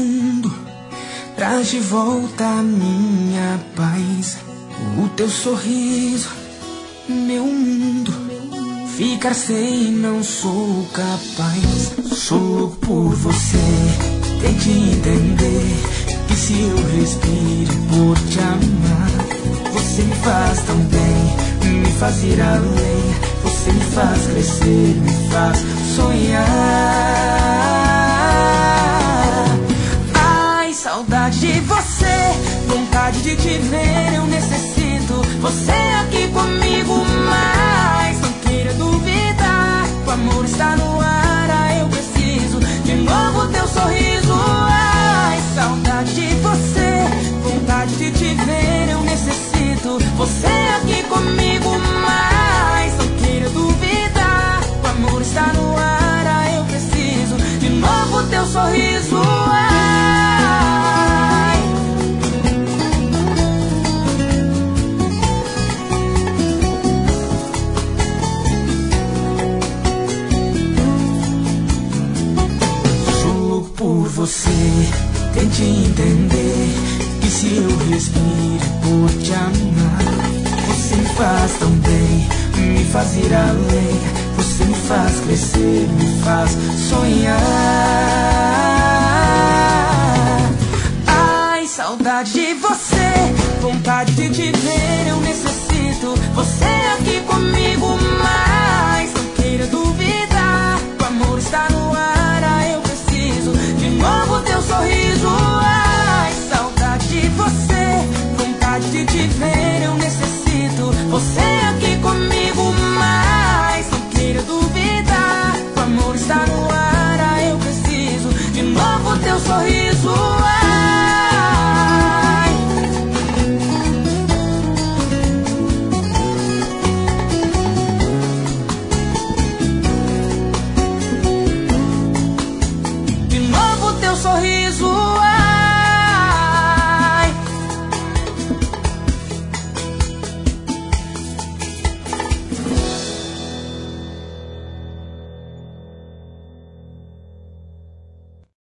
fundo, traz de volta a minha paz. O teu sorriso, meu mundo, ficar sem não sou capaz. Sou louco por você, tente entender que se eu respiro por te amar, você me faz tão bem, me faz ir além. Você me faz crescer, me faz sonhar. Ai, saudade de você, vontade de te ver, eu necessito você aqui comigo, mas não queira duvidar, o amor está no ar, eu preciso de novo teu sorriso. Ai, saudade de você, vontade de te ver, eu necessito você aqui comigo, mas não queira duvidar, o amor está no ar, eu preciso de novo teu sorriso. Ai, sou louco por você, tente entender que se eu respiro por te amar, você me faz tão bem, me faz ir além. Você me faz crescer, me faz sonhar. Ai, saudade de você, vontade de te ver, eu necessito você aqui comigo, mas